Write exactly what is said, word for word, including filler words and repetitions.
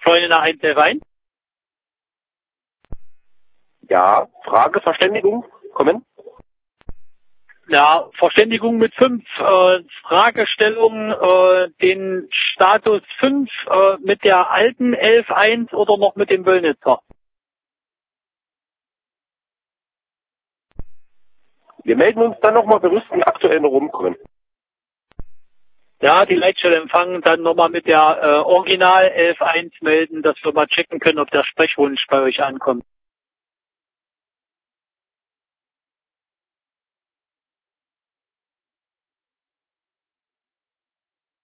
Freunde nach eins elf eins. Ja, Frage, Verständigung, kommen. Ja, Verständigung mit fünf, äh, Fragestellung, äh, den Status fünf äh, mit der alten elf eins oder noch mit dem Wöllnitzer? Wir melden uns dann nochmal, wir rüsten aktuell noch rumkommen. Ja, die Leitstelle empfangen, dann nochmal mit der äh, Original elf eins melden, dass wir mal checken können, ob der Sprechwunsch bei euch ankommt.